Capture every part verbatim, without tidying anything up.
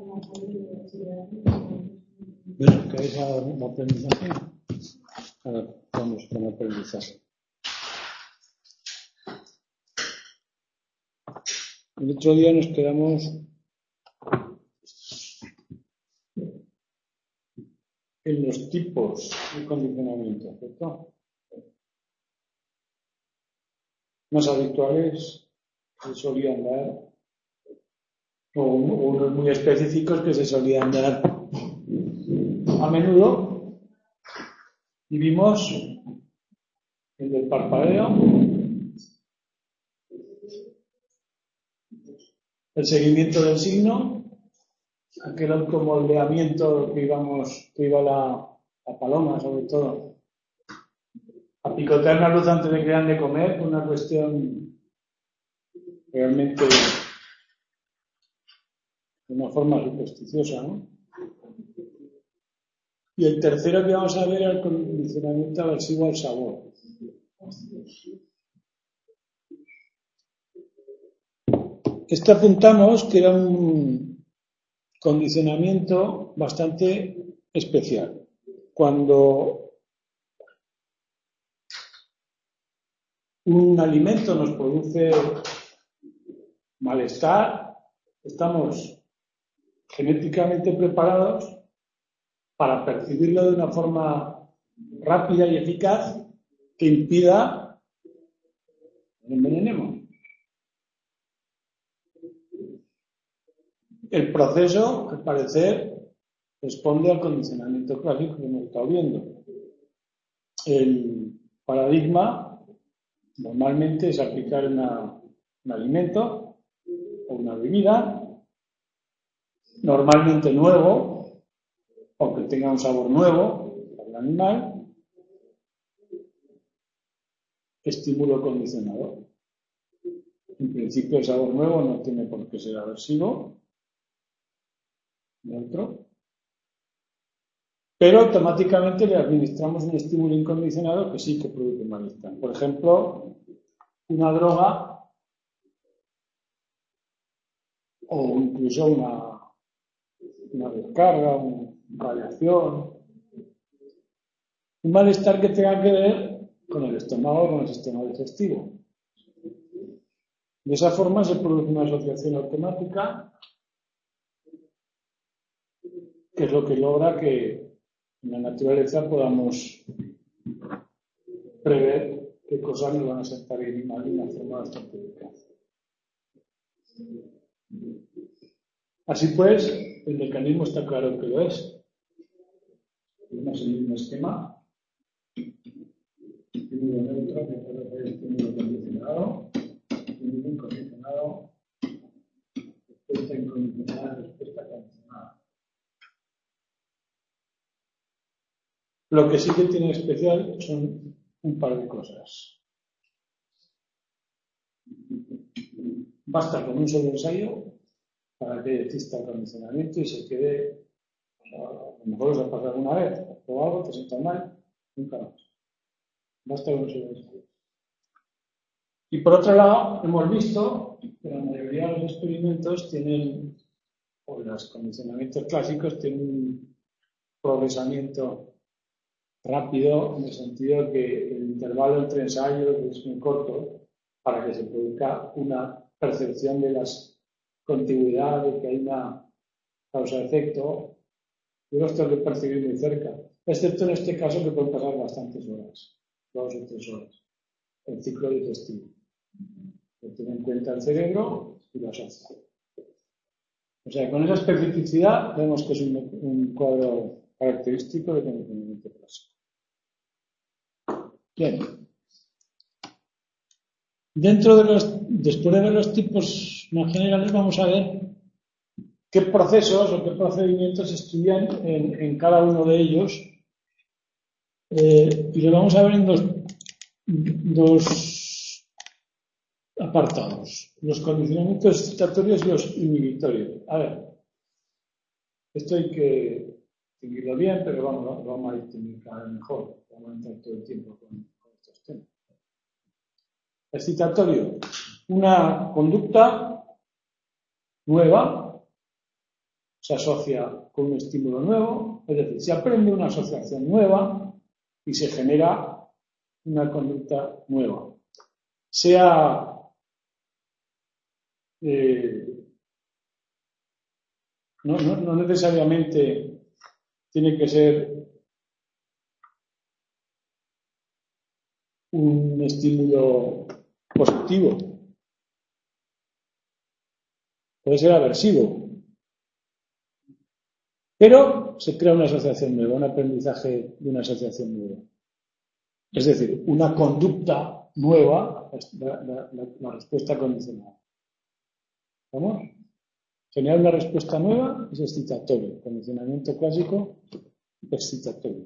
Bueno, ¿queréis un aprendizaje? Ahora vamos con aprendizaje. El otro día nos quedamos en los tipos de condicionamiento, ¿cierto? Más habituales que solían dar, o unos muy específicos que se solían dar a menudo, y vimos el del parpadeo, el seguimiento del signo, aquel automoldeamiento que íbamos, que iba la, la paloma sobre todo, a picotear una luz antes de que hayan de comer, una cuestión realmente de una forma supersticiosa, ¿no? Y el tercero que vamos a ver es el condicionamiento aversivo al sabor. Este apuntamos que era un condicionamiento bastante especial. Cuando un alimento nos produce malestar, estamos genéticamente preparados para percibirlo de una forma rápida y eficaz que impida que nos envenenemos. El proceso, al parecer, responde al condicionamiento clásico que hemos estado viendo. El paradigma normalmente es aplicar una, un alimento o una bebida, normalmente nuevo, o que tenga un sabor nuevo para el animal, estímulo condicionador. En principio el sabor nuevo no tiene por qué ser aversivo, neutro, pero automáticamente le administramos un estímulo incondicionado que sí que produce malestar. Por ejemplo, una droga o incluso una, una descarga, una radiación, un malestar que tenga que ver con el estómago o con el sistema digestivo. De esa forma se produce una asociación automática que es lo que logra que en la naturaleza podamos prever qué cosas nos van a sentar bien y mal de una forma bastante eficaz. Así pues, el mecanismo está claro que lo es. Tenemos el mismo esquema. Estímulo neutro, que puede ser estímulo condicionado, estímulo incondicionado, respuesta incondicionada, respuesta condicionada. Lo que sí que tiene especial son un par de cosas. Basta con un solo ensayo para que exista el condicionamiento y se quede, a lo mejor os ha pasado alguna vez, has probado algo, te sienta mal, nunca más. Basta con un solo ensayo. Y por otro lado, hemos visto que la mayoría de los experimentos tienen, o los condicionamientos clásicos tienen un progresamiento rápido, en el sentido que el intervalo entre ensayos es muy corto para que se produzca una percepción de las continuidades, de que hay una causa-efecto. Yo los tengo que percibir muy cerca, excepto en este caso que pueden pasar bastantes horas, dos o tres horas, el ciclo digestivo. Que tiene en cuenta el cerebro y la asocia. O sea, con esa especificidad vemos que es un, un cuadro característico de condicionamiento clásico. Bien. Dentro de los, después de ver los tipos más generales, vamos a ver qué procesos o qué procedimientos se estudian en, en cada uno de ellos. Eh, y lo vamos a ver en dos, dos apartados. Los condicionamientos excitatorios y los inhibitorios. A ver, esto hay que distinguirlo bien, pero vamos, lo vamos a distinguir cada vez mejor. Vamos a entrar todo el tiempo con, con estos temas. Excitatorio, una conducta nueva se asocia con un estímulo nuevo, es decir, se aprende una asociación nueva y se genera una conducta nueva. Sea eh, no, no, no necesariamente tiene que ser un estímulo positivo, puede ser aversivo, pero se crea una asociación nueva, un aprendizaje de una asociación nueva. Es decir, una conducta nueva, la, la, la, la respuesta condicional. ¿Vamos? Generar una respuesta nueva es excitatorio. Condicionamiento clásico, excitatorio.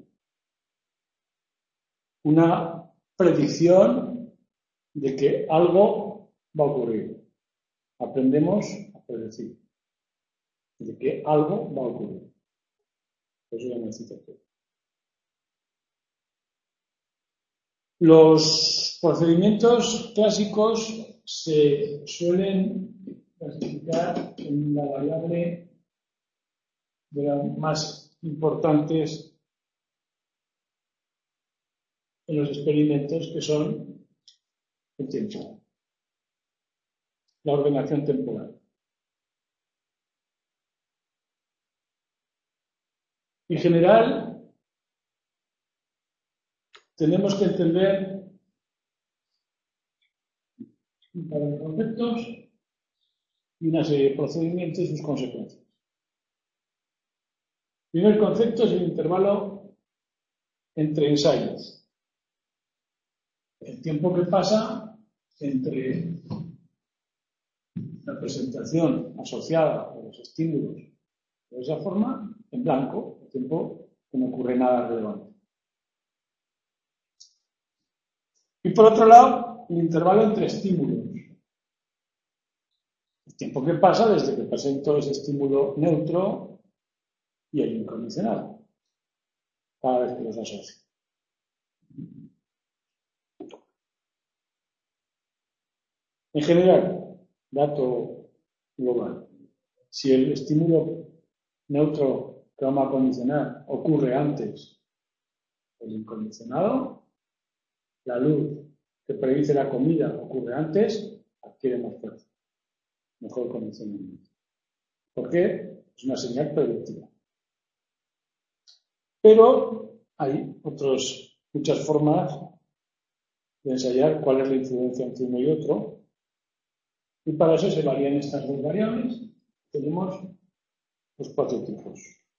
Una predicción de que algo va a ocurrir. Aprendemos a predecir de que algo va a ocurrir. Eso es una excitatorio. Los procedimientos clásicos se suelen clasificar en la variable de las más importantes en los experimentos, que son el tiempo, la ordenación temporal. En general, tenemos que entender un par de conceptos y una serie de procedimientos y sus consecuencias. El primer concepto es el intervalo entre ensayos. El tiempo que pasa entre la presentación asociada a los estímulos de esa forma, en blanco, el tiempo que no ocurre nada relevante. Y por otro lado, el intervalo entre estímulos. El tiempo que pasa desde que presento ese estímulo neutro y el incondicional, cada vez que los asocio. En general, dato global, si el estímulo neutro que vamos a condicionar ocurre antes del incondicionado, la luz que predice la comida ocurre antes, adquiere más fuerza, mejor condicionamiento. ¿Por qué? Es una señal predictiva. Pero hay otras muchas formas de ensayar cuál es la influencia entre uno y otro, y para eso se varían estas dos variables. Tenemos los cuatro tipos.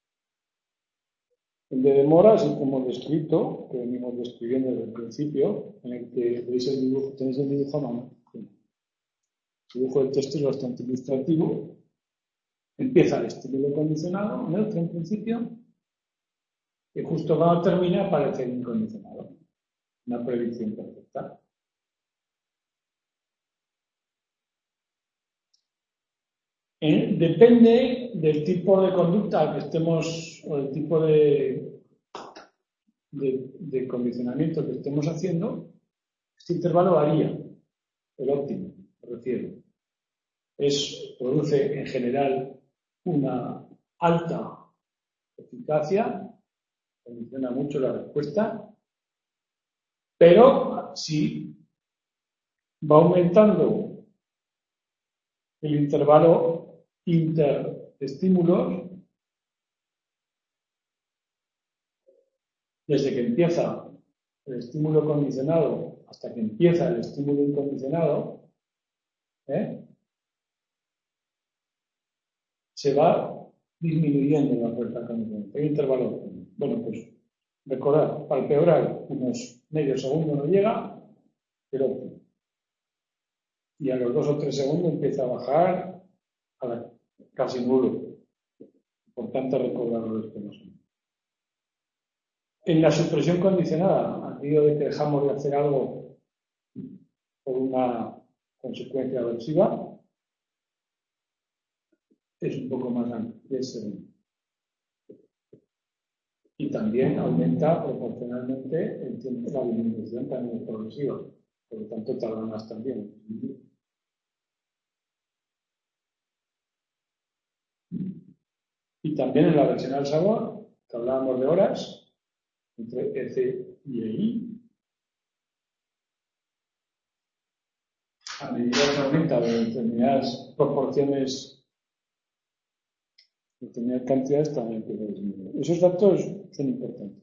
El de demora, así como descrito, que venimos describiendo desde el principio, en el que veis el dibujo, tenéis el dibujo a mano. El dibujo del texto es bastante ilustrativo. Empieza el estímulo condicionado, neutro en principio, y justo cuando termina aparece el incondicionado. Una predicción perfecta. Eh, depende del tipo de conducta que estemos, o del tipo de, de, de condicionamiento que estemos haciendo, este intervalo varía, el óptimo, me refiero. Es, produce en general una alta eficacia, condiciona mucho la respuesta, pero si va aumentando el intervalo interestímulos, desde que empieza el estímulo condicionado hasta que empieza el estímulo incondicionado, ¿eh? se va disminuyendo la fuerza condicionante. Hay intervalo. Bueno, pues recordad, para empeorar unos medio segundo no llega, pero y a los dos o tres segundos empieza a bajar a la, casi nulo. Importante recordarlo esto no son. En la supresión condicionada, al medio de que dejamos de hacer algo por una consecuencia aversiva, es un poco más amplio. Y también aumenta proporcionalmente el tiempo, la disminución también es progresiva. Por lo tanto, tarda más también. Y también en la versión al sabor, que hablábamos de horas, entre E C y E I, a medida que aumenta de determinadas proporciones, determinadas cantidades, también empieza a disminuir. Esos datos son importantes.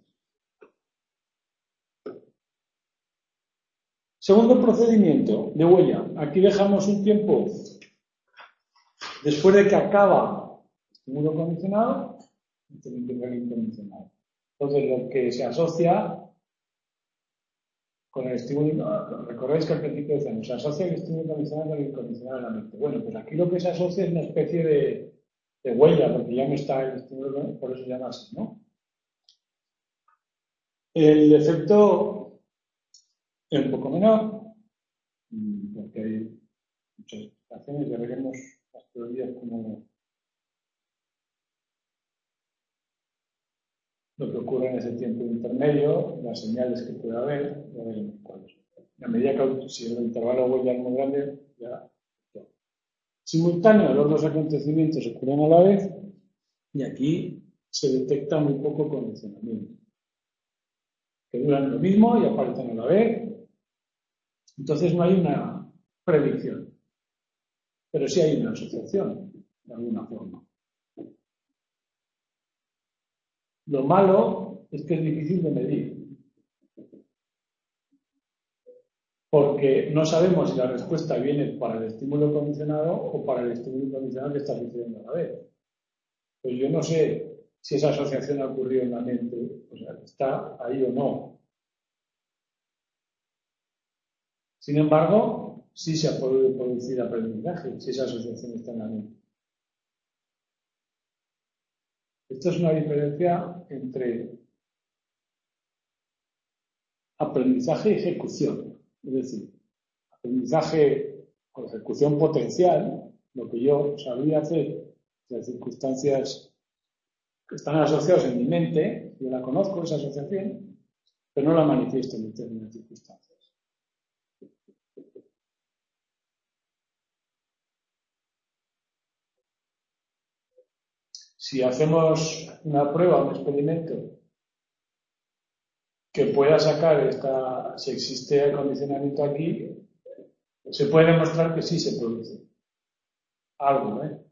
Segundo procedimiento de huella. Aquí dejamos un tiempo después de que acaba el estímulo condicionado, también empieza el incondicionado. Entonces, lo que se asocia con el estímulo, recordáis que al principio decíamos, se asocia el estímulo condicionado con el incondicionado en la mente. Bueno, pues aquí lo que se asocia es una especie de, de huella, porque ya no está el estímulo, por eso se llama así, ¿no? El efecto es un poco menor, porque hay muchas explicaciones, ya veremos las teorías como lo que ocurre en ese tiempo intermedio, las señales que puede haber, ya veremos cuáles. A medida que si el intervalo de huella es muy grande, ya. Simultáneo, los dos acontecimientos ocurren a la vez y aquí se detecta muy poco condicionamiento. Que duran lo mismo y aparecen a la vez. Entonces no hay una predicción. Pero sí hay una asociación, de alguna forma. Lo malo es que es difícil de medir. Porque no sabemos si la respuesta viene para el estímulo condicionado o para el estímulo condicionado que está sucediendo a la vez. Pues yo no sé si esa asociación ha ocurrido en la mente, o sea, está ahí o no. Sin embargo, sí se ha podido producir aprendizaje si esa asociación está en la mente. Esto es una diferencia entre aprendizaje y ejecución. Es decir, aprendizaje o ejecución potencial, lo que yo sabía hacer, las circunstancias que están asociadas en mi mente, yo la conozco, esa asociación, pero no la manifiesto en determinadas circunstancias. Si hacemos una prueba, un experimento, que pueda sacar esta, si existe acondicionamiento aquí, se puede demostrar que sí se produce algo, ¿eh?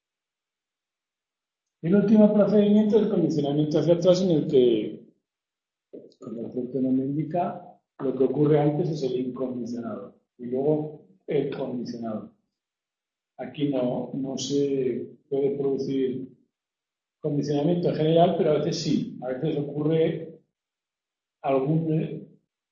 Y el último procedimiento es el condicionamiento hacia atrás, en el que, como el propio nombre indica, lo que ocurre antes es el incondicionado y luego el condicionado. Aquí no, no se puede producir condicionamiento en general, pero a veces sí. A veces ocurre algún...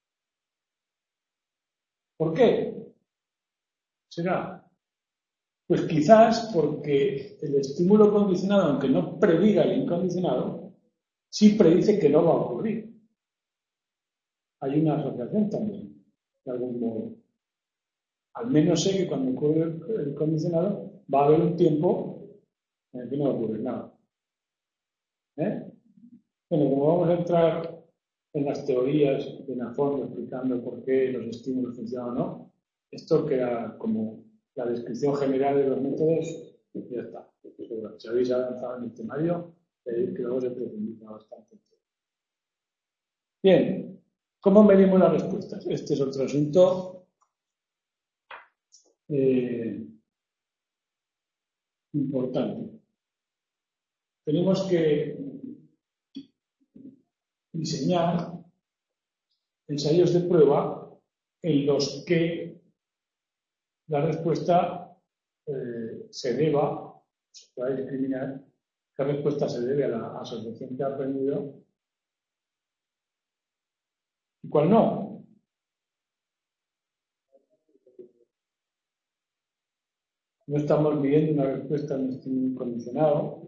¿Por qué? ¿Será? Pues quizás porque el estímulo condicionado, aunque no prediga el incondicionado, sí predice que no va a ocurrir. Hay una asociación también, de algún modo. Al menos sé que cuando ocurre el condicionado va a haber un tiempo en el que no va a ocurrir nada. ¿Eh? Bueno, como vamos a entrar en las teorías de la forma explicando por qué los estímulos funcionan o no, esto queda como la descripción general de los métodos y ya está. Si habéis avanzado en el temario, eh, creo que se profundiza bastante. Bien, ¿cómo medimos las respuestas? Este es otro asunto eh, importante. Tenemos que diseñar ensayos de prueba en los que la respuesta eh, se deba, se pueda discriminar qué respuesta se debe a la asociación que ha aprendido y cuál no. No estamos midiendo una respuesta en un estímulo incondicionado.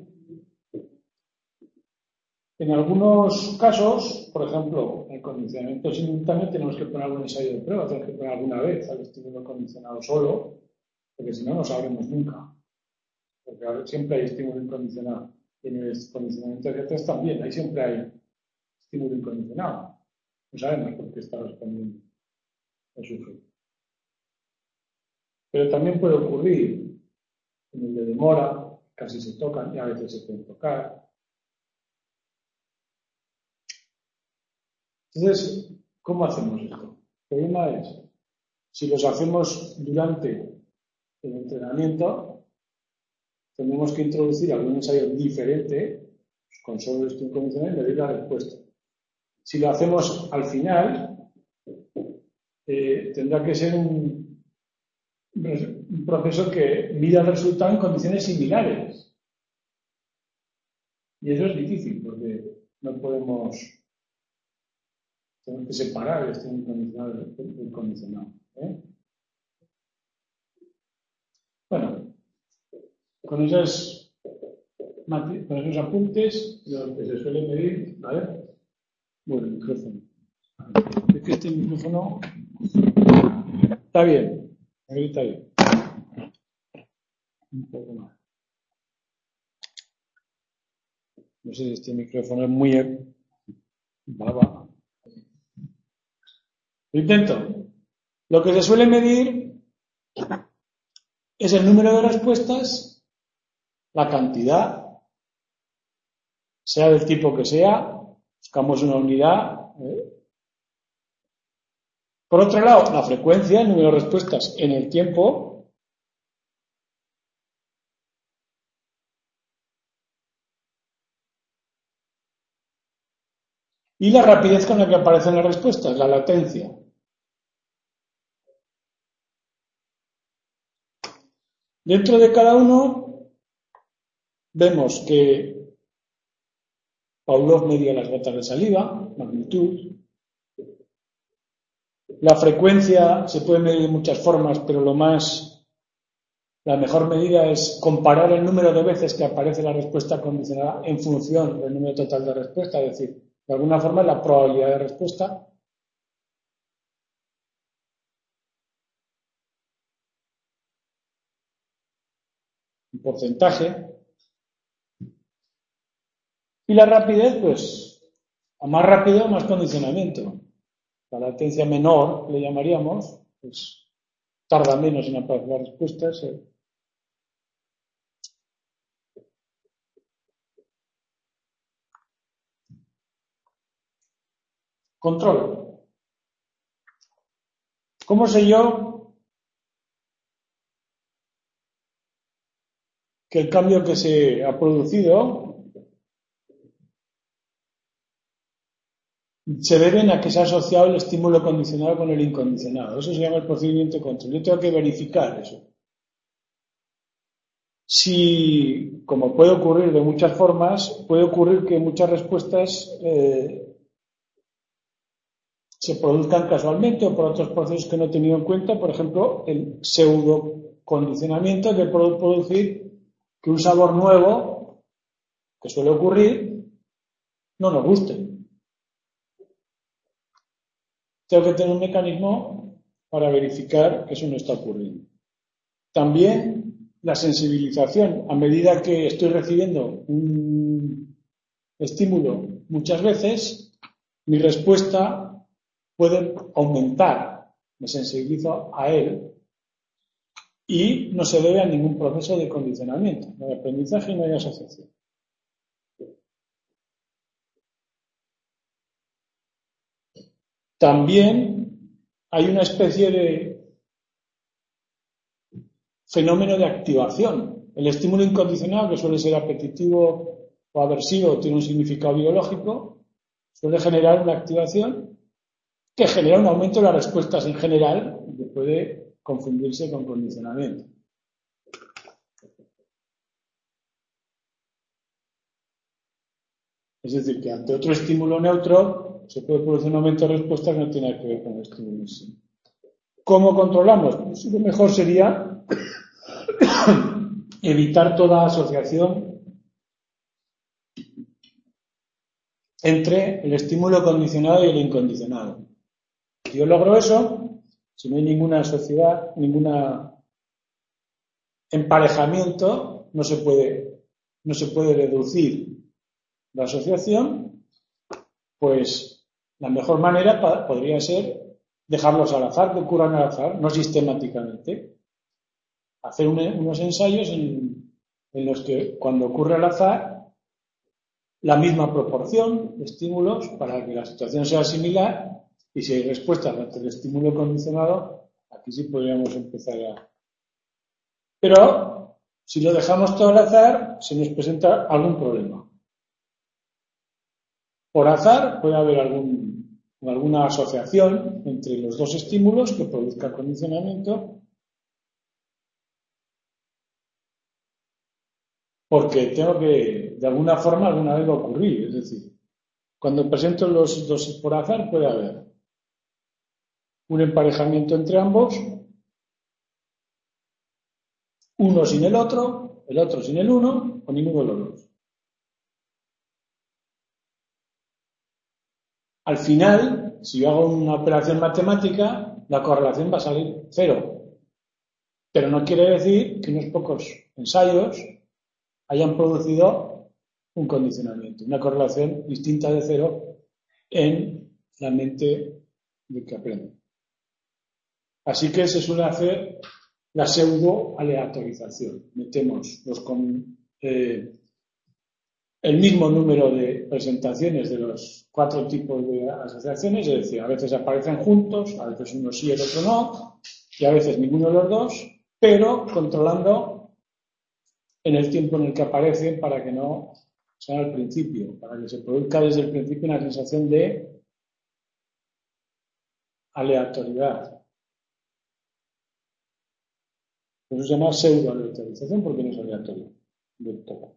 En algunos casos, por ejemplo, en condicionamiento simultáneo tenemos que poner algún ensayo de prueba, tenemos que poner alguna vez al estímulo condicionado solo, porque si no, no sabremos nunca. Porque siempre hay estímulo incondicionado. Y en el condicionamiento de atrás también, ahí siempre hay estímulo incondicionado. No sabemos por qué está respondiendo el sujeto. Pero también puede ocurrir en el de demora, casi se tocan y a veces se pueden tocar. Entonces, ¿cómo hacemos esto? El problema es, si los hacemos durante el entrenamiento, tenemos que introducir algún ensayo diferente con solo esto incondicional y medir la respuesta. Si lo hacemos al final, eh, tendrá que ser un, un proceso que mida el resultado en condiciones similares. Y eso es difícil porque no podemos, tenemos que separar este incondicional del condicional. ¿eh? Bueno, con esas con esos apuntes, lo que se suele medir, ¿vale? Bueno, el micrófono. Es que este micrófono está bien, aquí está bien. Un poco más. No sé si este micrófono es muy baba. Lo intento. Lo que se suele medir es el número de respuestas, la cantidad, sea del tipo que sea, buscamos una unidad. ¿eh? Por otro lado, la frecuencia, el número de respuestas en el tiempo. Y la rapidez con la que aparecen las respuestas, la latencia. Dentro de cada uno vemos que Pavlov medía las gotas de saliva, magnitud. La frecuencia se puede medir de muchas formas, pero lo más, la mejor medida es comparar el número de veces que aparece la respuesta condicionada en función del número total de respuesta, es decir, de alguna forma la probabilidad de respuesta. Un porcentaje. Y la rapidez, pues, a más rápido, más condicionamiento. La latencia menor, le llamaríamos, pues tarda menos en aparecer las respuestas. Eh. Control. ¿Cómo sé yo que el cambio que se ha producido se deben a que se ha asociado el estímulo condicionado con el incondicionado? Eso se llama el procedimiento de control. Yo tengo que verificar eso. Si, como puede ocurrir de muchas formas, puede ocurrir que muchas respuestas eh, se produzcan casualmente o por otros procesos que no he tenido en cuenta. Por ejemplo, el pseudocondicionamiento que puede producir que un sabor nuevo, que suele ocurrir, no nos guste. Tengo que tener un mecanismo para verificar que eso no está ocurriendo. También la sensibilización. A medida que estoy recibiendo un estímulo muchas veces, mi respuesta puede aumentar. Me sensibilizo a él y no se debe a ningún proceso de condicionamiento. No hay aprendizaje y no hay asociación. También hay una especie de fenómeno de activación. El estímulo incondicionado, que suele ser apetitivo o aversivo, tiene un significado biológico, suele generar una activación que genera un aumento de las respuestas en general, que puede confundirse con condicionamiento. Es decir, que ante otro estímulo neutro se puede producir un aumento de respuestas que no tiene que ver con el estímulo en sí. ¿Cómo controlamos? Pues lo mejor sería evitar toda asociación entre el estímulo condicionado y el incondicionado. Si yo logro eso, si no hay ninguna sociedad, ningún emparejamiento, no se puede, no se puede reducir la asociación, pues la mejor manera pa- podría ser dejarlos al azar, que ocurran al azar, no sistemáticamente. Hacer un, unos ensayos en, en los que cuando ocurre al azar, la misma proporción de estímulos para que la situación sea similar, y si hay respuestas ante el estímulo condicionado, aquí sí podríamos empezar a... Pero si lo dejamos todo al azar, se nos presenta algún problema. Por azar puede haber algún, alguna asociación entre los dos estímulos que produzca condicionamiento, porque tengo que, de alguna forma, alguna vez va a ocurrir. Es decir, cuando presento los dos por azar puede haber un emparejamiento entre ambos, uno sin el otro, el otro sin el uno, o ninguno de los dos. Al final, si yo hago una operación matemática, la correlación va a salir cero. Pero no quiere decir que unos pocos ensayos hayan producido un condicionamiento, una correlación distinta de cero en la mente del que aprende. Así que se suele hacer la pseudo-aleatorización. Metemos los con, eh, el mismo número de presentaciones de los cuatro tipos de asociaciones, es decir, a veces aparecen juntos, a veces uno sí y el otro no, y a veces ninguno de los dos, pero controlando en el tiempo en el que aparecen para que no sea al principio, para que se produzca desde el principio una sensación de aleatoriedad. Eso se llama pseudo-aleatorización porque no es aleatorio del todo.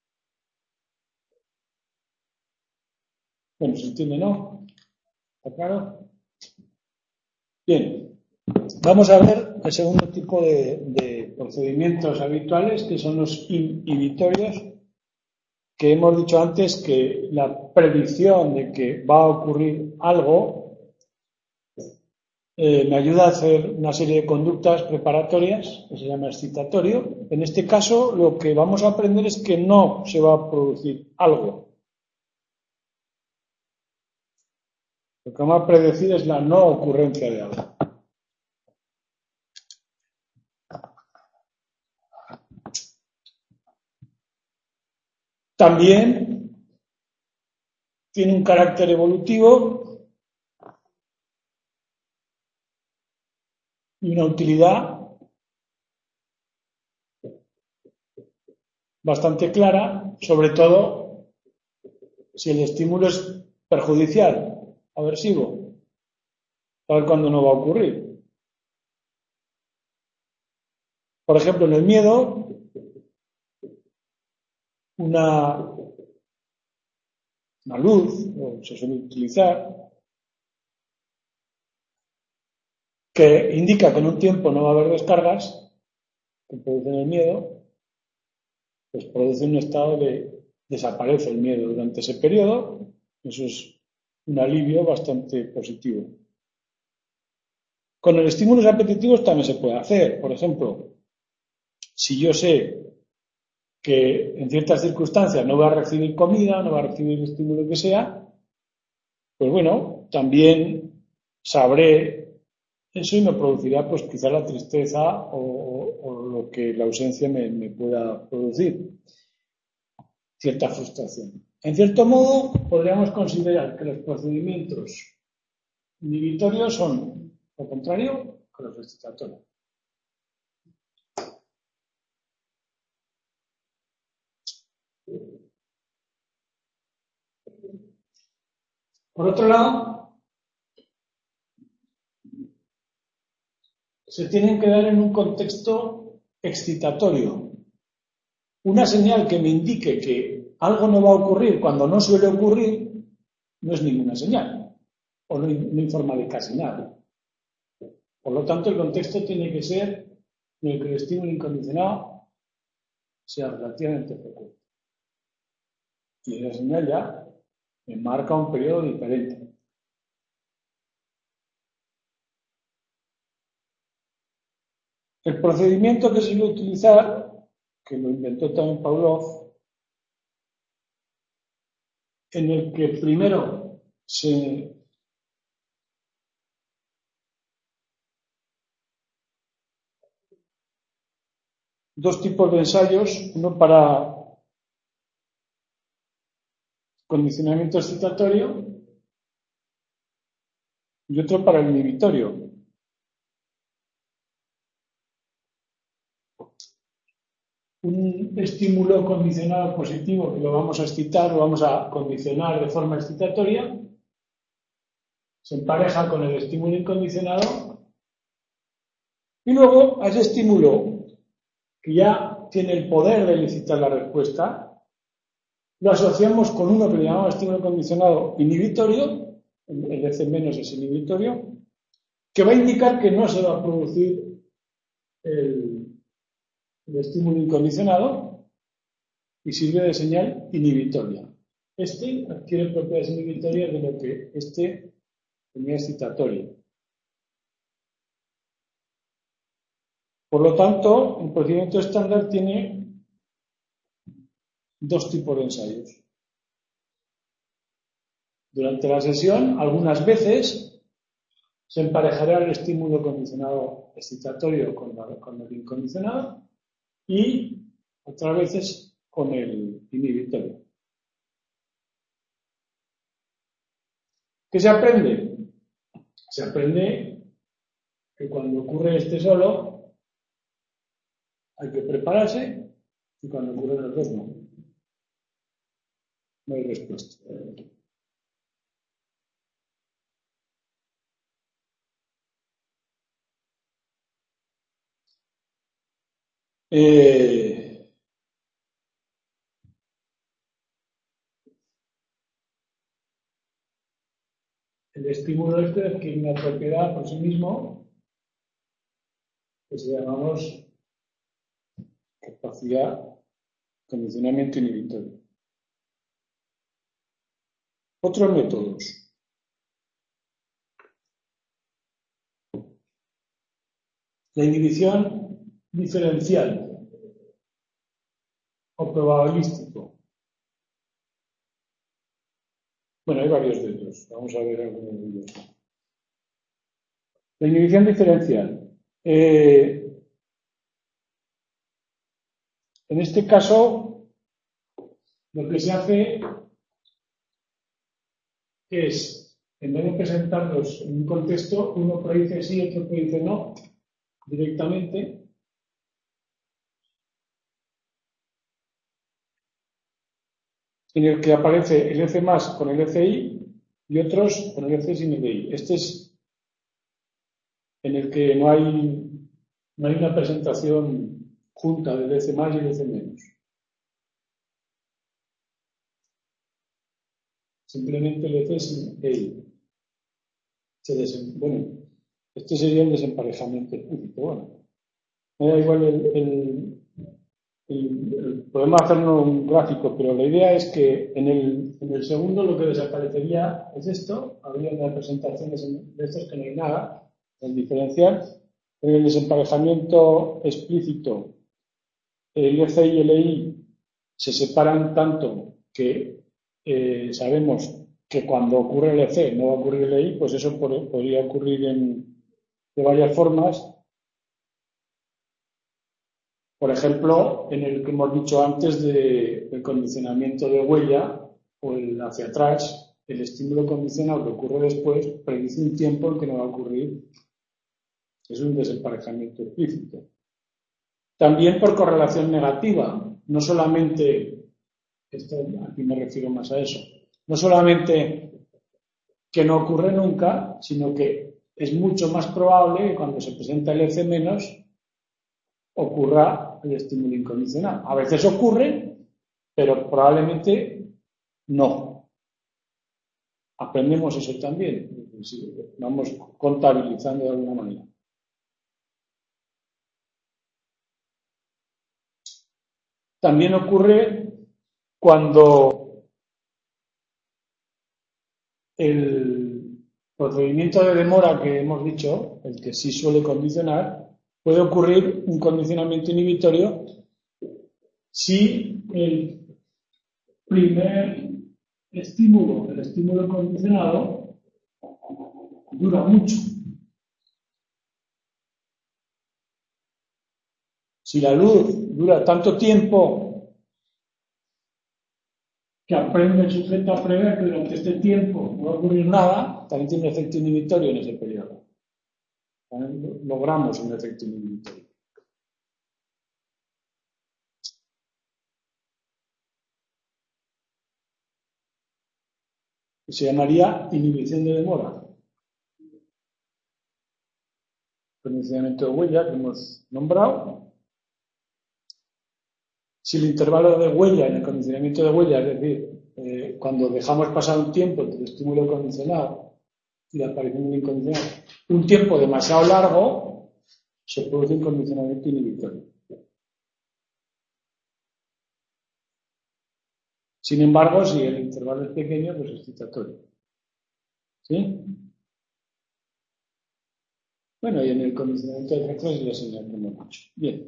Bueno, ¿se entiende, no? ¿Está claro? Bien, vamos a ver el segundo tipo de, de procedimientos habituales, que son los inhibitorios, que hemos dicho antes que la predicción de que va a ocurrir algo eh, me ayuda a hacer una serie de conductas preparatorias, que se llama excitatorio. En este caso, lo que vamos a aprender es que no se va a producir algo. Lo que vamos a predecir es la no ocurrencia de algo. También tiene un carácter evolutivo y una utilidad bastante clara, sobre todo si el estímulo es perjudicial, aversivo, a ver cuándo no va a ocurrir. Por ejemplo, en el miedo, una, una luz, o se suele utilizar, que indica que en un tiempo no va a haber descargas que producen el miedo, pues produce un estado de desaparece el miedo durante ese periodo. Eso es un alivio bastante positivo. Con los estímulos apetitivos también se puede hacer. Por ejemplo, si yo sé que en ciertas circunstancias no voy a recibir comida, no voy a recibir el estímulo que sea, pues bueno, también sabré eso y me producirá pues quizá la tristeza o, o, o lo que la ausencia me, me pueda producir, cierta frustración. En cierto modo, podríamos considerar que los procedimientos inhibitorios son lo contrario que los excitatorios. Por otro lado, se tienen que dar en un contexto excitatorio. Una señal que me indique que algo no va a ocurrir cuando no suele ocurrir no es ninguna señal, o no, no informa de casi nada. Por lo tanto, el contexto tiene que ser en el que el estímulo incondicionado sea relativamente frecuente. Y esa señal ya me marca un periodo diferente. El procedimiento que se iba a utilizar, que lo inventó también Pavlov, en el que primero se dos tipos de ensayos, uno para condicionamiento excitatorio y otro para el inhibitorio. Un estímulo condicionado positivo que lo vamos a excitar, lo vamos a condicionar de forma excitatoria, se empareja con el estímulo incondicionado y luego a ese estímulo que ya tiene el poder de elicitar la respuesta, lo asociamos con uno que le llamamos estímulo condicionado inhibitorio, el F menos es inhibitorio, que va a indicar que no se va a producir el, el estímulo incondicionado y sirve de señal inhibitoria. Este adquiere propiedades inhibitorias de lo que este tenía excitatoria. Por lo tanto, el procedimiento estándar tiene dos tipos de ensayos. Durante la sesión, algunas veces se emparejará el estímulo condicionado excitatorio con, la, con el incondicionado y otras veces con el inhibitorio. ¿Qué se aprende? Se aprende que cuando ocurre este solo hay que prepararse y cuando ocurren los dos no. No hay respuesta. Eh, el estímulo este adquiere una propiedad por sí mismo que se llamamos capacidad condicionamiento inhibitorio. Otros métodos. La inhibición diferencial o probabilístico. Bueno, hay varios de ellos. Vamos a ver algunos de ellos. La inhibición diferencial. Eh, en este caso, lo que se hace es, en vez de presentarlos en un contexto, uno predice sí, otro predice no, directamente. En el que aparece el F más con el F I y otros con el F sin el I. Este es en el que no hay, no hay una presentación junta del F más y el F menos. Simplemente el F sin el I. Se desen... Bueno, este sería el desemparejamiento explícito. Bueno, me da igual el, el, el, el, podemos hacerlo un gráfico, pero la idea es que en el, en el segundo lo que desaparecería es esto, habría unas presentaciones de estos que no hay nada, el diferencial. En el desemparejamiento explícito, el F y el E I se separan tanto que eh, sabemos que cuando ocurre el F no va a ocurrir el E I, pues eso por, podría ocurrir en, de varias formas. Por ejemplo, en el que hemos dicho antes de, del condicionamiento de huella o el hacia atrás, el estímulo condicional que ocurre después predice un tiempo en que no va a ocurrir. Es un desemparejamiento explícito. También por correlación negativa, no solamente, esto, aquí me refiero más a eso, no solamente que no ocurre nunca, sino que es mucho más probable que cuando se presenta el F menos ocurra el estímulo incondicional. A veces ocurre, pero probablemente no. Aprendemos eso también, vamos contabilizando de alguna manera. También ocurre cuando el procedimiento de demora que hemos dicho, el que sí suele condicionar, puede ocurrir un condicionamiento inhibitorio si el primer estímulo, el estímulo condicionado, dura mucho. Si la luz dura tanto tiempo que aprende el sujeto a prever que durante este tiempo no va a ocurrir nada, también tiene un efecto inhibitorio en ese periodo. También logramos un efecto inhibitorio. Se llamaría inhibición de demora. Condicionamiento de huella que hemos nombrado. Si el intervalo de huella en el condicionamiento de huella, es decir, eh, cuando dejamos pasar un tiempo entre el estímulo condicionado y la aparición del incondicionado, un tiempo demasiado largo, se produce un condicionamiento inhibitorio. Sin embargo, si el intervalo es pequeño, pues es citatorio. ¿Sí? Bueno, y en el condicionamiento de efectos ya señalé como hemos dicho. Bien.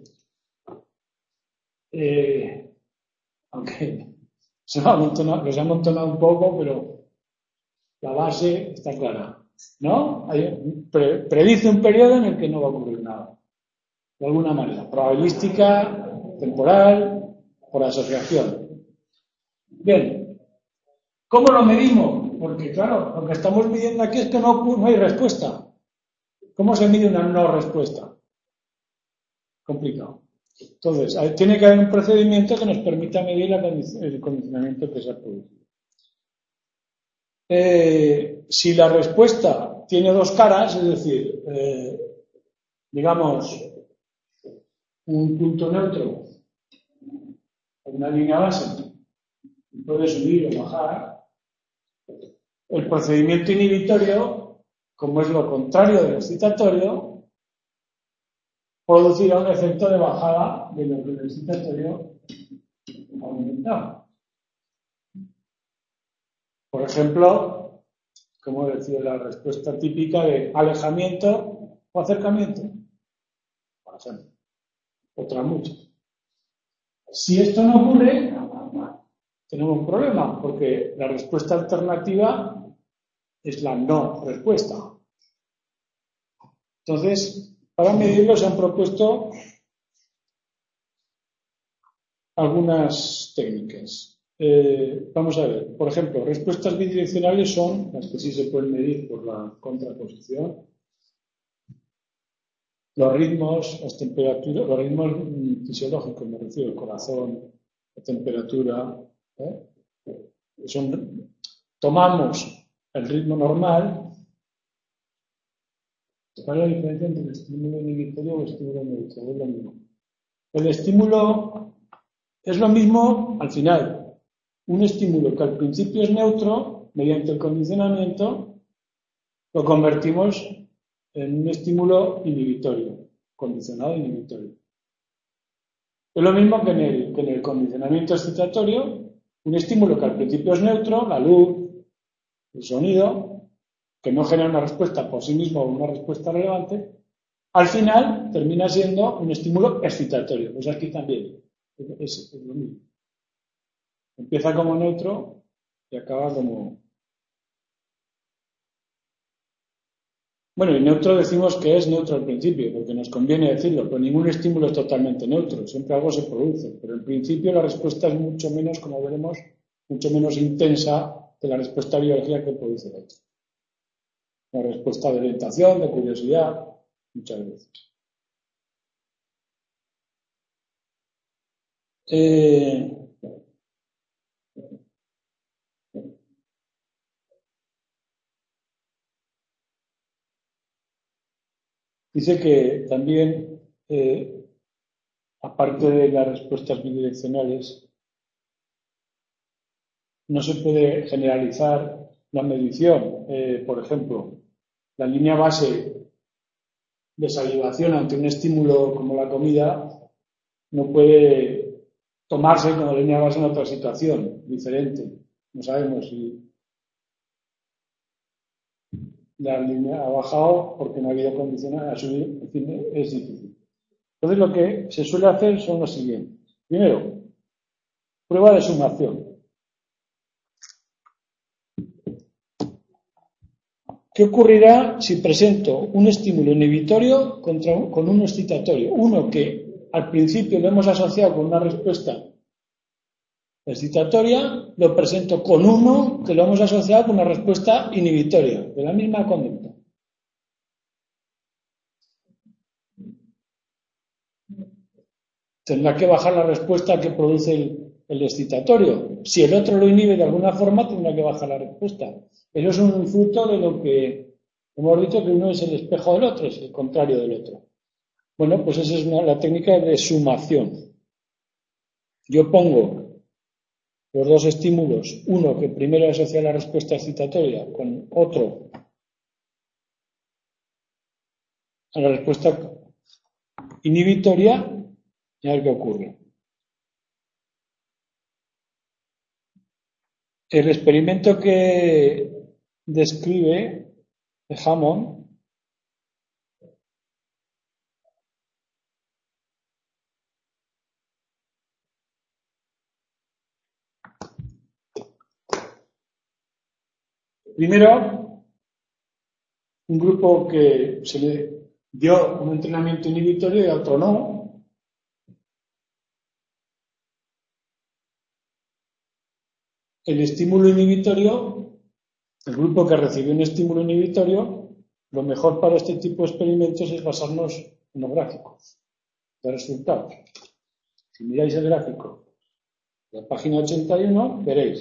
Eh, aunque se ha amontonado, los ha amontonado un poco, pero la base está clara. ¿No? Hay, pre, predice un periodo en el que no va a ocurrir nada. De alguna manera. Probabilística, temporal, por asociación. Bien. ¿Cómo lo medimos? Porque, claro, lo que estamos midiendo aquí es que no, no hay respuesta. ¿Cómo se mide una no respuesta? Complicado. Entonces, tiene que haber un procedimiento que nos permita medir la, el condicionamiento que se ha producido. Eh, si la respuesta tiene dos caras, es decir, eh, digamos, un punto neutro, una línea base, puede subir o bajar, el procedimiento inhibitorio, como es lo contrario del excitatorio, producirá un efecto de bajada de lo que el excitatorio ha aumentado. Por ejemplo, como decía la respuesta típica de alejamiento o acercamiento. Por ejemplo, otras muchas. Si esto no ocurre, tenemos un problema, porque la respuesta alternativa es la no respuesta. Entonces, para medirlo se han propuesto algunas técnicas. Eh, vamos a ver, por ejemplo, respuestas bidireccionales son las que sí se pueden medir por la contraposición. Los ritmos, las temperaturas, los ritmos fisiológicos, me refiero al corazón, la temperatura, ¿eh? Son, tomamos el ritmo normal. ¿Cuál es la diferencia entre el estímulo inhibitorio y el estímulo neutro? Es lo mismo. El estímulo es lo mismo al final. Un estímulo que al principio es neutro, mediante el condicionamiento, lo convertimos en un estímulo inhibitorio, condicionado inhibitorio. Es lo mismo que en el, que en el condicionamiento excitatorio, un estímulo que al principio es neutro, la luz, el sonido, que no genera una respuesta por sí mismo o una respuesta relevante, al final termina siendo un estímulo excitatorio. Pues aquí también es, es lo mismo. Empieza como neutro y acaba como... Bueno, y neutro decimos que es neutro al principio, porque nos conviene decirlo, pero ningún estímulo es totalmente neutro, siempre algo se produce, pero en principio la respuesta es mucho menos, como veremos, mucho menos intensa que la respuesta biológica que produce el otro. La respuesta de orientación, de curiosidad, muchas veces. Eh... Dice que también, eh, aparte de las respuestas bidireccionales, no se puede generalizar la medición. Eh, por ejemplo, la línea base de salivación ante un estímulo como la comida no puede tomarse como línea base en otra situación diferente. No sabemos si la línea ha bajado porque no ha habido condiciones a subir, en fin, es difícil. Entonces lo que se suele hacer son los siguientes. Primero, prueba de sumación. ¿Qué ocurrirá si presento un estímulo inhibitorio contra un, con un excitatorio? Uno que al principio lo hemos asociado con una respuesta excitatoria, lo presento con uno que lo hemos asociado con una respuesta inhibitoria de la misma conducta. Tendrá que bajar la respuesta que produce el, el excitatorio. Si el otro lo inhibe de alguna forma, tendrá que bajar la respuesta. Eso es un fruto de lo que hemos dicho, que uno es el espejo del otro, es el contrario del otro. Bueno, pues esa es una, la técnica de sumación. Yo pongo los dos estímulos, uno que primero asocia la respuesta excitatoria con otro a la respuesta inhibitoria, y a ver qué ocurre. El experimento que describe Hammond primero, un grupo que se le dio un entrenamiento inhibitorio y a otro no. El estímulo inhibitorio, el grupo que recibió un estímulo inhibitorio, lo mejor para este tipo de experimentos es basarnos en los gráficos de resultados. Si miráis el gráfico de la página ochenta y uno, veréis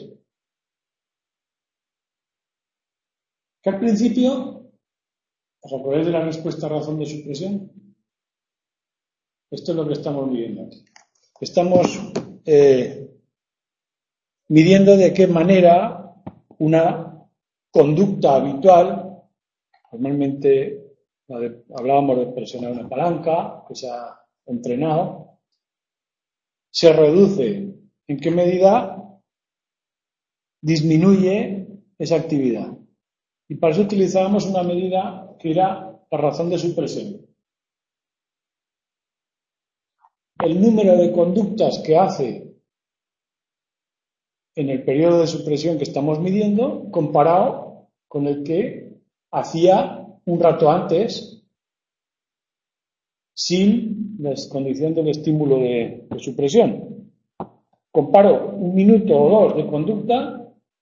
que al principio, ¿os acordáis de la respuesta a razón de supresión? Esto es lo que estamos midiendo aquí. Estamos eh, midiendo de qué manera una conducta habitual, normalmente la de, hablábamos de presionar una palanca que se ha entrenado, se reduce, en qué medida disminuye esa actividad. Y para eso utilizábamos una medida que era la razón de supresión. El número de conductas que hace en el periodo de supresión que estamos midiendo comparado con el que hacía un rato antes sin la condición del estímulo de, de supresión. Comparo un minuto o dos de conducta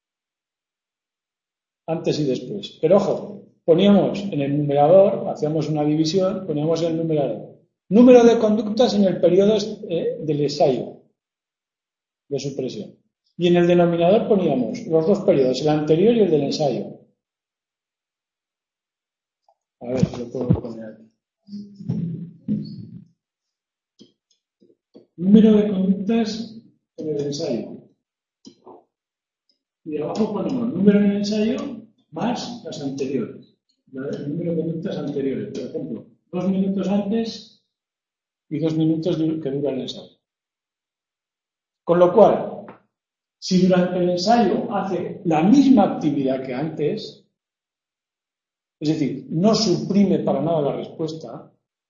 antes y después. Pero ojo, poníamos en el numerador, hacíamos una división, poníamos en el numerador número de conductas en el periodo eh, del ensayo de supresión. Y en el denominador poníamos los dos periodos, el anterior y el del ensayo. A ver si lo puedo poner aquí. Número de conductas en el ensayo. Y abajo ponemos número en el ensayo más las anteriores. El número de conductas anteriores. Por ejemplo, dos minutos antes y dos minutos que dura el ensayo. Con lo cual, si durante el ensayo hace la misma actividad que antes, es decir, no suprime para nada la respuesta,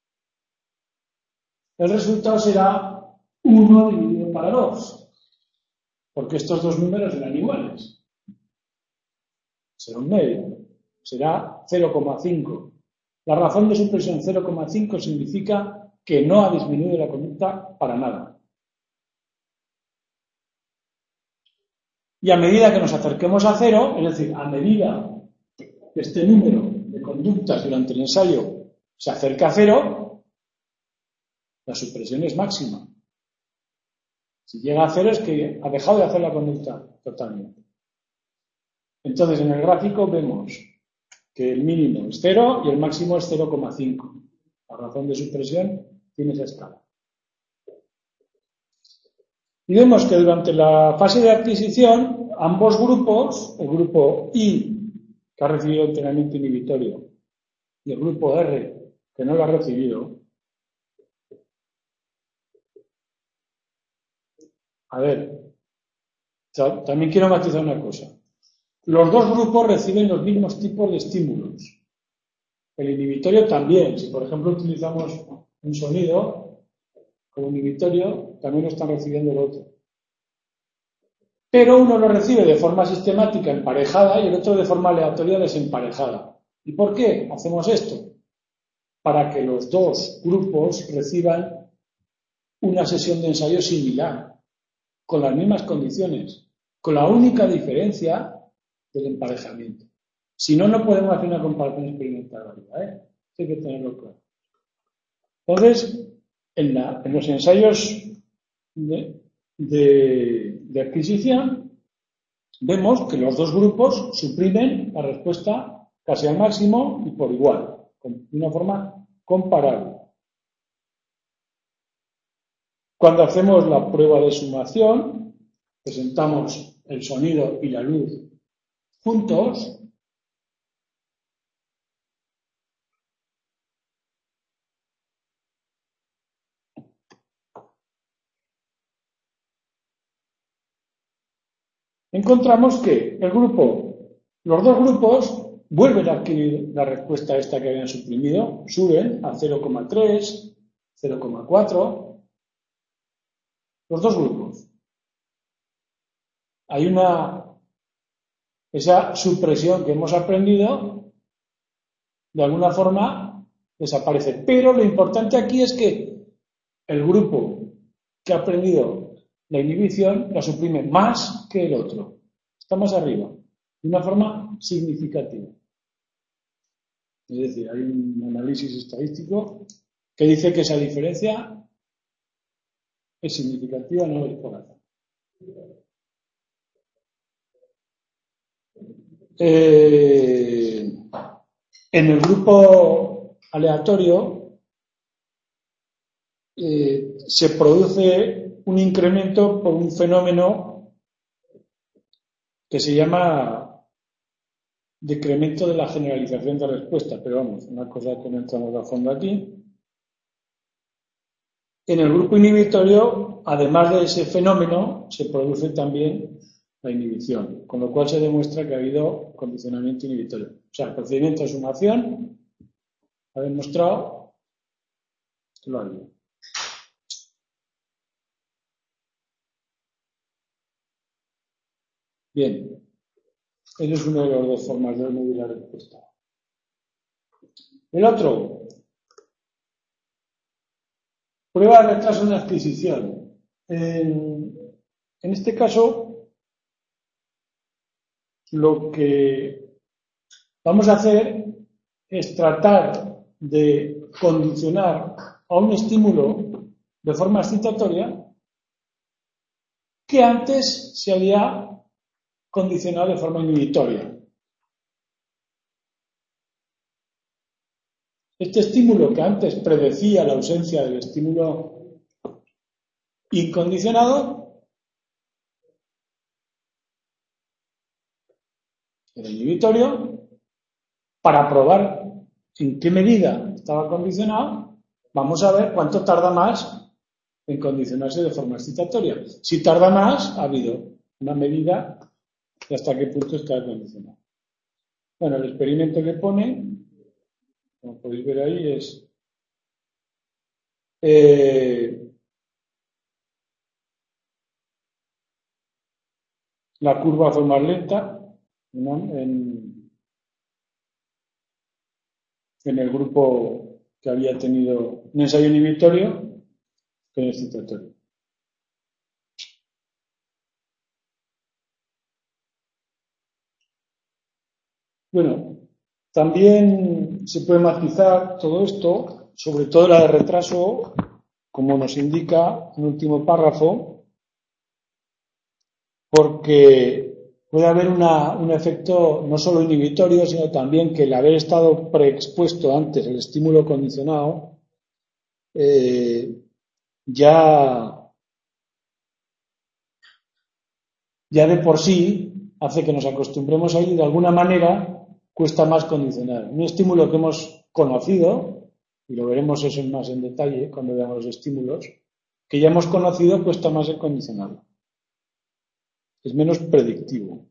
el resultado será uno dividido para dos, porque estos dos números eran iguales. Será un medio, será cero coma cinco. La razón de supresión cero coma cinco significa que no ha disminuido la conducta para nada. Y a medida que nos acerquemos a cero, es decir, a medida que este número de conductas durante el ensayo se acerca a cero, la supresión es máxima. Si llega a cero es que ha dejado de hacer la conducta totalmente. Entonces, en el gráfico vemos que el mínimo es cero y el máximo es cero coma cinco. La razón de supresión tiene esa escala. Y vemos que durante la fase de adquisición, ambos grupos, el grupo I, que ha recibido entrenamiento inhibitorio, y el grupo R, que no lo ha recibido, a ver, también quiero matizar una cosa. Los dos grupos reciben los mismos tipos de estímulos. El inhibitorio también. Si, por ejemplo, utilizamos un sonido como inhibitorio, también lo están recibiendo el otro. Pero uno lo recibe de forma sistemática emparejada y el otro de forma aleatoria desemparejada. ¿Y por qué hacemos esto? Para que los dos grupos reciban una sesión de ensayo similar, con las mismas condiciones, con la única diferencia del emparejamiento. Si no, no podemos hacer una comparación experimental válida, ¿eh? Hay que tenerlo claro. Entonces, en, la, en los ensayos de, de, de adquisición, vemos que los dos grupos suprimen la respuesta casi al máximo y por igual, de una forma comparable. Cuando hacemos la prueba de sumación, presentamos el sonido y la luz juntos. Encontramos que el grupo, los dos grupos vuelven a adquirir la respuesta esta que habían suprimido, suben a cero coma tres, cero coma cuatro, los dos grupos. Hay una, esa supresión que hemos aprendido, de alguna forma desaparece. Pero lo importante aquí es que el grupo que ha aprendido la inhibición la suprime más que el otro. Está más arriba, de una forma significativa. Es decir, hay un análisis estadístico que dice que esa diferencia es significativa, no es por azar. Eh, en el grupo aleatorio eh, se produce un incremento por un fenómeno que se llama decremento de la generalización de respuesta, pero vamos, una cosa que no entramos a fondo aquí. En el grupo inhibitorio, además de ese fenómeno, se produce también la inhibición, con lo cual se demuestra que ha habido condicionamiento inhibitorio. O sea, el procedimiento de sumación ha demostrado que lo ha habido. Bien, esa es una de las dos formas de medir la respuesta. El otro, prueba de retraso en la adquisición. En, en este caso, lo que vamos a hacer es tratar de condicionar a un estímulo de forma excitatoria que antes se había condicionado de forma inhibitoria. Este estímulo que antes predecía la ausencia del estímulo incondicionado era inhibitorio. Para probar en qué medida estaba condicionado, vamos a ver cuánto tarda más en condicionarse de forma excitatoria. Si tarda más, ha habido una medida de hasta qué punto está condicionado. Bueno, el experimento que pone, como podéis ver ahí, es eh, la curva fue más lenta, ¿no? en, en el grupo que había tenido un ensayo inhibitorio que en el excitatorio. Bueno, también se puede matizar todo esto, sobre todo la de retraso, como nos indica el último párrafo, porque puede haber una, un efecto no solo inhibitorio, sino también que el haber estado preexpuesto antes el estímulo condicionado eh, ya, ya de por sí hace que nos acostumbremos a ir, de alguna manera cuesta más condicionar. Un estímulo que hemos conocido, y lo veremos eso más en detalle cuando veamos los estímulos, que ya hemos conocido cuesta más el condicionarlo. Es menos predictivo.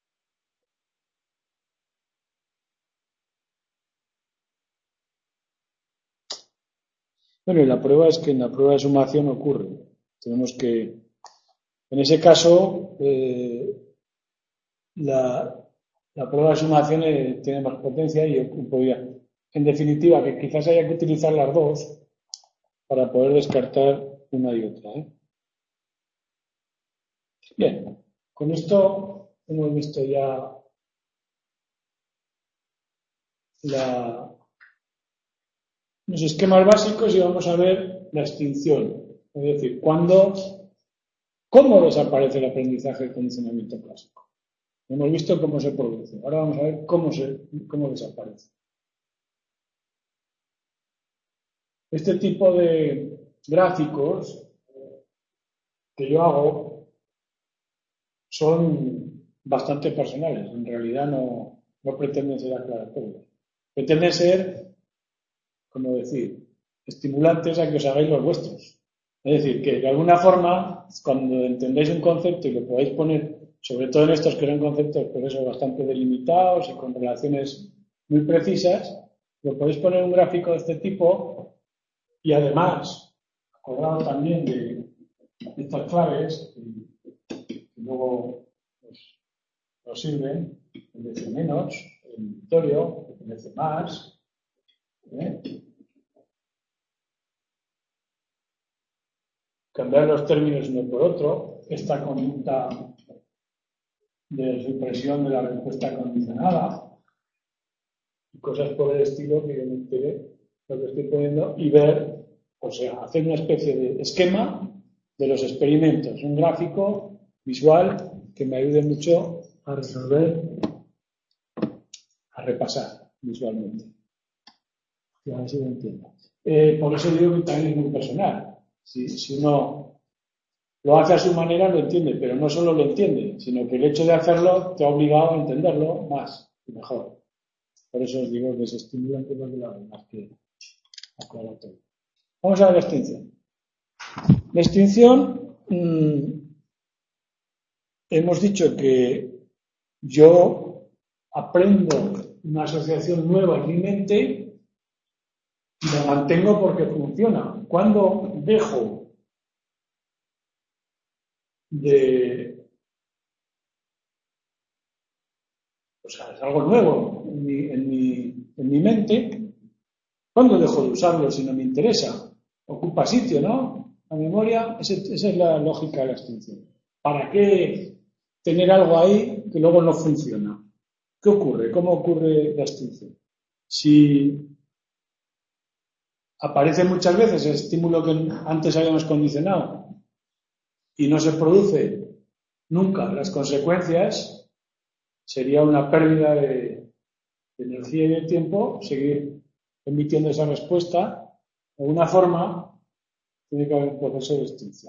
Bueno, y la prueba es que en la prueba de sumación ocurre. Tenemos que, en ese caso, eh, la, la prueba de sumación eh, tiene más potencia y podría, en definitiva, que quizás haya que utilizar las dos para poder descartar una y otra, ¿eh? Bien, con esto hemos visto ya la, los esquemas básicos y vamos a ver la extinción. Es decir, cuándo, cómo desaparece el aprendizaje del condicionamiento clásico. Hemos visto cómo se produce. Ahora vamos a ver cómo, se, cómo desaparece. Este tipo de gráficos que yo hago son bastante personales. En realidad no, no pretenden ser aclaratorios. Pretenden ser, como decir, estimulantes a que os hagáis los vuestros. Es decir, que de alguna forma, cuando entendéis un concepto y lo podáis poner, sobre todo en estos que son conceptos por eso bastante delimitados y con relaciones muy precisas, lo podéis poner en un gráfico de este tipo y además, acordado también de estas claves que luego pues, nos sirven, el de C menos, el victorio, el de C más, ¿eh? Cambiar los términos uno por otro, esta conducta de supresión de la respuesta condicionada y cosas por el estilo que yo me enteré lo que estoy poniendo y ver, o sea, hacer una especie de esquema de los experimentos, un gráfico visual que me ayude mucho a resolver, a repasar visualmente. Y a ver si lo entiendo. Eh, por eso digo que también es muy personal. Si, si uno lo hace a su manera, lo entiende, pero no solo lo entiende, sino que el hecho de hacerlo te ha obligado a entenderlo más y mejor. Por eso os digo que es estimulante más de la más que aclaratorio. Vamos a ver la extinción. La extinción, mmm, hemos dicho que yo aprendo una asociación nueva en mi mente y la mantengo porque funciona. Cuando dejo de... O sea, es algo nuevo en mi, en mi, en mi mente, ¿cuándo dejo de usarlo si no me interesa? Ocupa sitio, ¿no? La memoria, esa, esa es la lógica de la extinción. ¿Para qué tener algo ahí que luego no funciona? ¿Qué ocurre? ¿Cómo ocurre la extinción? Si aparece muchas veces el estímulo que antes habíamos condicionado y no se produce nunca las consecuencias, sería una pérdida de, de energía y de tiempo seguir emitiendo esa respuesta. De alguna forma tiene que haber un proceso de extinción.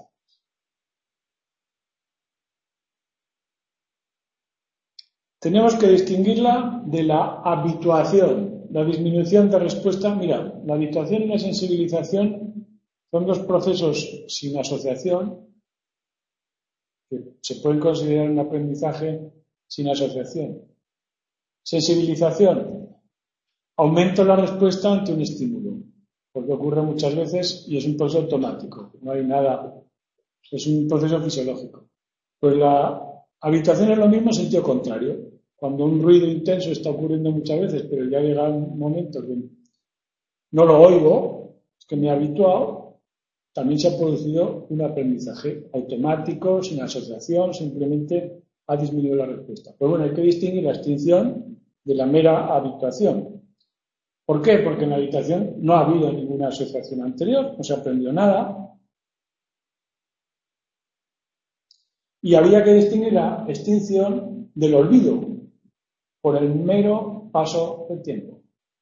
Tenemos que distinguirla de la habituación, la disminución de respuesta. Mira, la habituación y la sensibilización son dos procesos sin asociación que se pueden considerar un aprendizaje sin asociación. Sensibilización, aumento la respuesta ante un estímulo, porque ocurre muchas veces y es un proceso automático, no hay nada, es un proceso fisiológico. Pues la habituación es lo mismo en sentido contrario. Cuando un ruido intenso está ocurriendo muchas veces, pero ya llega un momento que no lo oigo, es que me he habituado, también se ha producido un aprendizaje automático, sin asociación, simplemente ha disminuido la respuesta. Pues bueno, hay que distinguir la extinción de la mera habituación. ¿Por qué? Porque en la habituación no ha habido ninguna asociación anterior, no se aprendió nada. Y habría que distinguir la extinción del olvido por el mero paso del tiempo,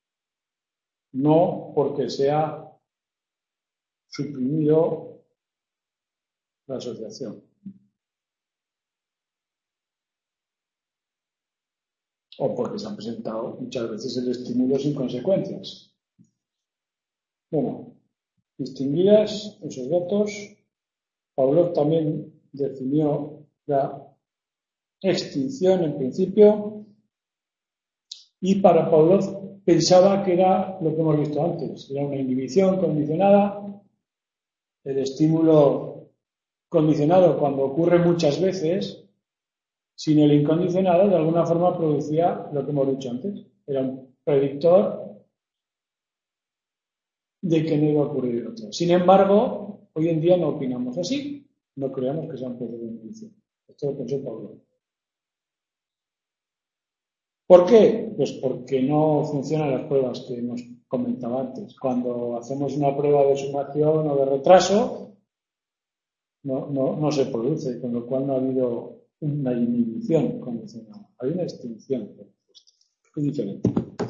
no porque se ha suprimido la asociación. O porque se han presentado muchas veces el estímulo sin consecuencias. Bueno, distinguidas esos datos, Pavlov también definió la extinción en principio y para Pavlov pensaba que era lo que hemos visto antes, era una inhibición condicionada, el estímulo condicionado cuando ocurre muchas veces, sin el incondicionado de alguna forma producía lo que hemos dicho antes, era un predictor de que no iba a ocurrir otro. Sin embargo, Hoy en día no opinamos así, no creamos que sea un proceso de inhibición. Esto lo pensó Pablo. ¿Por qué? Pues porque no funcionan las pruebas que hemos comentado antes. Cuando hacemos una prueba de sumación o de retraso, no, no, no se produce, con lo cual no ha habido una inhibición condicional, hay una extinción. Es diferente.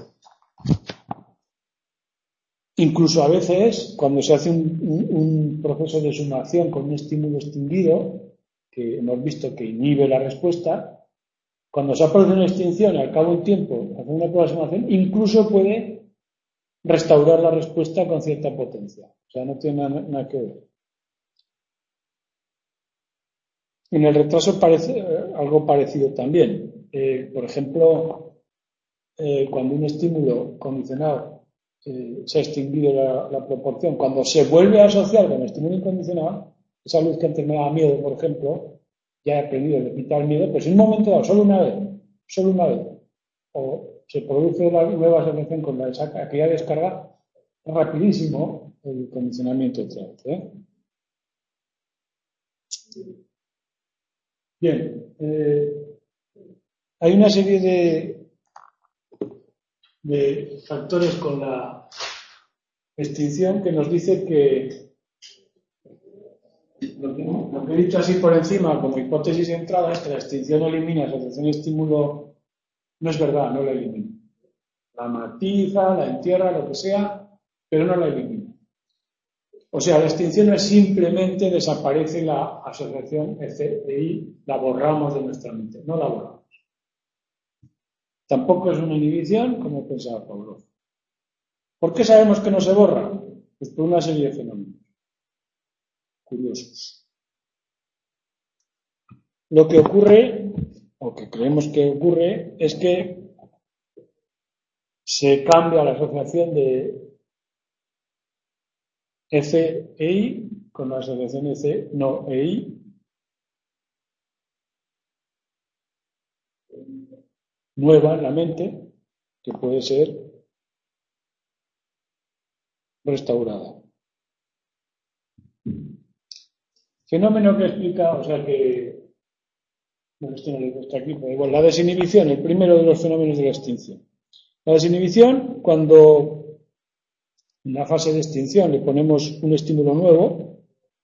Incluso a veces, cuando se hace un, un, un proceso de sumación con un estímulo extinguido, que hemos visto que inhibe la respuesta, cuando se ha producido una extinción y al cabo de un tiempo hace una prueba de sumación, incluso puede restaurar la respuesta con cierta potencia. O sea, no tiene nada, nada que ver. En el retraso parece eh, algo parecido también. Eh, por ejemplo, eh, cuando un estímulo condicionado eh, se ha extinguido la, la proporción, cuando se vuelve a asociar con el estímulo incondicionado, esa luz que antes me daba miedo, por ejemplo, ya he aprendido a quitar el miedo, pues en un momento dado, solo una vez, solo una vez, o se produce la nueva asociación con la, aquella descarga, rapidísimo el condicionamiento otra vez. ¿eh? Bien, eh, hay una serie de, de factores con la extinción que nos dice que lo, que lo que he dicho así por encima como hipótesis de entrada es que la extinción elimina asociación estímulo, no es verdad, no la elimina. La matiza, la entierra, lo que sea, pero no la elimina. O sea, la extinción no es simplemente desaparece la asociación E C E I, la borramos de nuestra mente, no la borramos. Tampoco es una inhibición, como pensaba Pablo. ¿Por qué sabemos que no se borra? Pues por una serie de fenómenos curiosos. Lo que ocurre, o que creemos que ocurre, es que se cambia la asociación de E C E I con la asociación E C no E I. Nueva en la mente, que puede ser restaurada. Fenómeno que explica, o sea que, bueno, esto no lo he puesto aquí, pero igual, la desinhibición, el primero de los fenómenos de la extinción. La desinhibición, cuando en la fase de extinción le ponemos un estímulo nuevo,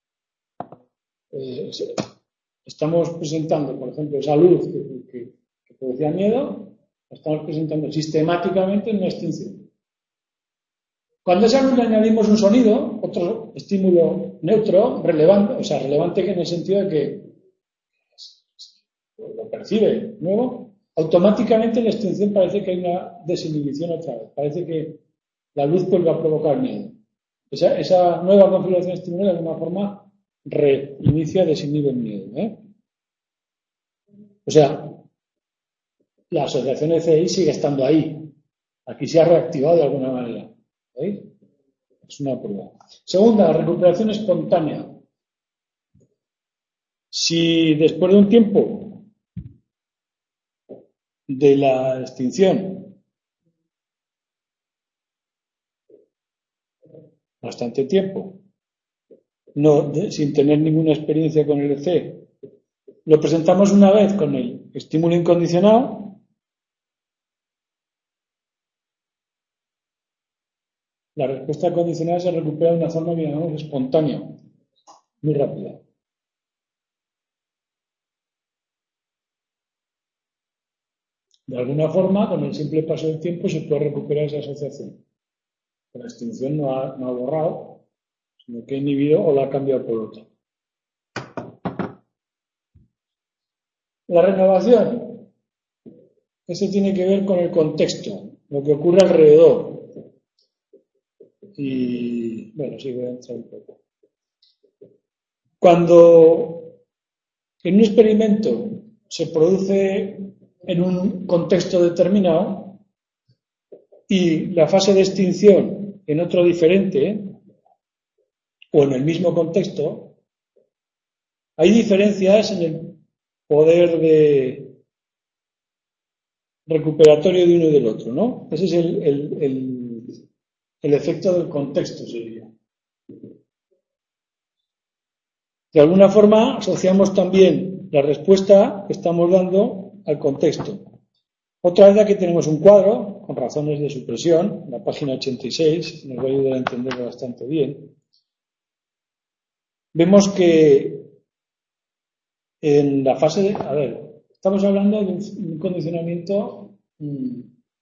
eh, estamos presentando, por ejemplo, esa luz que, que, que producía miedo, la estamos presentando sistemáticamente en una extinción. Cuando a esa luz le añadimos un sonido, otro estímulo neutro, relevante, o sea, relevante en el sentido de que lo percibe nuevo, automáticamente en la extinción parece que hay una desinhibición otra vez. Parece que la luz vuelve a provocar miedo. Esa, esa nueva configuración estimulada de alguna forma reinicia, desinhibe el miedo. ¿eh? O sea, la asociación E C I sigue estando ahí. Aquí se ha reactivado de alguna manera. ¿Veis? Es una prueba. Segunda, la recuperación espontánea. Si después de un tiempo de la extinción, bastante tiempo, no, de, sin tener ninguna experiencia con el E C, lo presentamos una vez con el estímulo incondicionado, la respuesta condicional se recupera de una forma, digamos, espontánea, muy rápida. De alguna forma, con el simple paso del tiempo, se puede recuperar esa asociación. La extinción no ha, no ha borrado, sino que ha inhibido o la ha cambiado por otra. La renovación, eso tiene que ver con el contexto, lo que ocurre alrededor. Y, bueno, sí, voy a entrar un poco. Cuando en un experimento se produce en un contexto determinado y la fase de extinción en otro diferente o en el mismo contexto, hay diferencias en el poder de recuperatorio de uno y del otro, ¿no? Ese es el, el, el, el efecto del contexto, sería. De alguna forma asociamos también la respuesta que estamos dando al contexto. Otra vez aquí tenemos un cuadro con razones de supresión, en la página ochenta y seis, nos va a ayudar a entenderlo bastante bien. Vemos que en la fase de... A ver, estamos hablando de un condicionamiento mmm,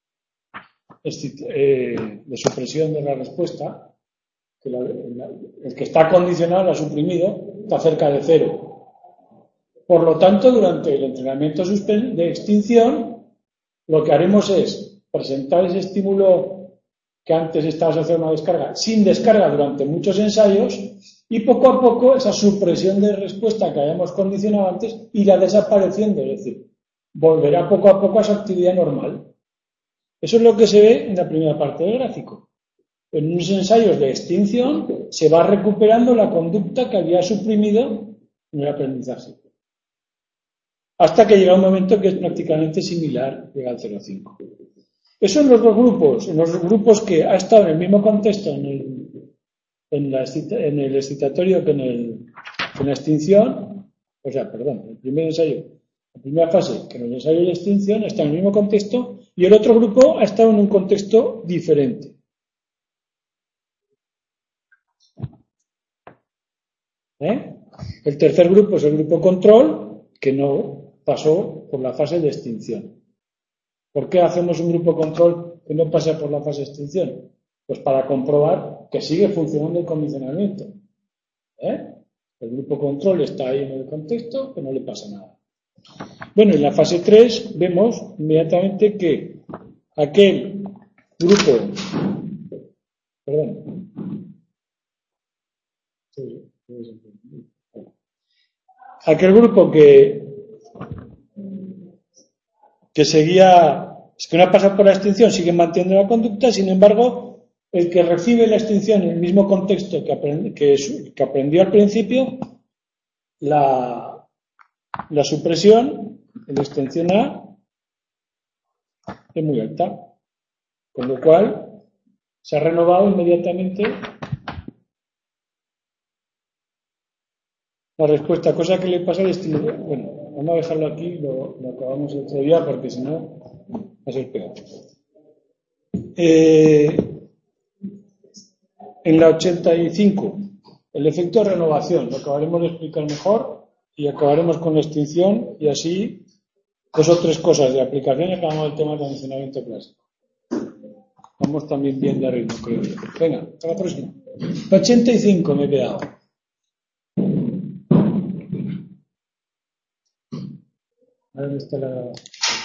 eh, de supresión de la respuesta, que la, la, el que está condicionado, la suprimido, está cerca de cero. Por lo tanto, durante el entrenamiento de extinción, lo que haremos es presentar ese estímulo que antes estaba asociado a una descarga, sin descarga durante muchos ensayos, y poco a poco esa supresión de respuesta que habíamos condicionado antes irá desapareciendo, es decir, volverá poco a poco a su actividad normal. Eso es lo que se ve en la primera parte del gráfico. En unos ensayos de extinción se va recuperando la conducta que había suprimido en el aprendizaje. Hasta que llega un momento que es prácticamente similar, llega al cero coma cinco. Eso en los dos grupos, en los grupos que ha estado en el mismo contexto en el, en la, en el excitatorio que en, el, en la extinción, o sea, perdón, el primer ensayo, la primera fase que en el ensayo de extinción está en el mismo contexto y el otro grupo ha estado en un contexto diferente. ¿Eh? El tercer grupo es el grupo control, que no pasó por la fase de extinción. ¿Por qué hacemos un grupo control que no pasa por la fase de extinción? Pues para comprobar que sigue funcionando el condicionamiento. ¿Eh? El grupo control está ahí en el contexto, que no le pasa nada. Bueno, en la fase tres vemos inmediatamente que aquel grupo, perdón, sí, aquel grupo que que seguía, es que no pasa por la extinción, sigue manteniendo la conducta, sin embargo, el que recibe la extinción en el mismo contexto que, aprend, que, que aprendió al principio, la, la supresión, en la extensión A, es muy alta, con lo cual se ha renovado inmediatamente la respuesta, cosa que le pasa al estímulo. Bueno, vamos a dejarlo aquí, lo, lo acabamos el otro día porque si no va a ser peor. Eh, en la ochenta y cinco, el efecto de renovación, lo acabaremos de explicar mejor y acabaremos con la extinción y así dos o tres cosas de aplicación y acabamos el tema del condicionamiento clásico. Vamos también bien de ritmo, creo yo. Venga, hasta la próxima. ochenta y cinco me he quedado. A ver, ¿dónde está la...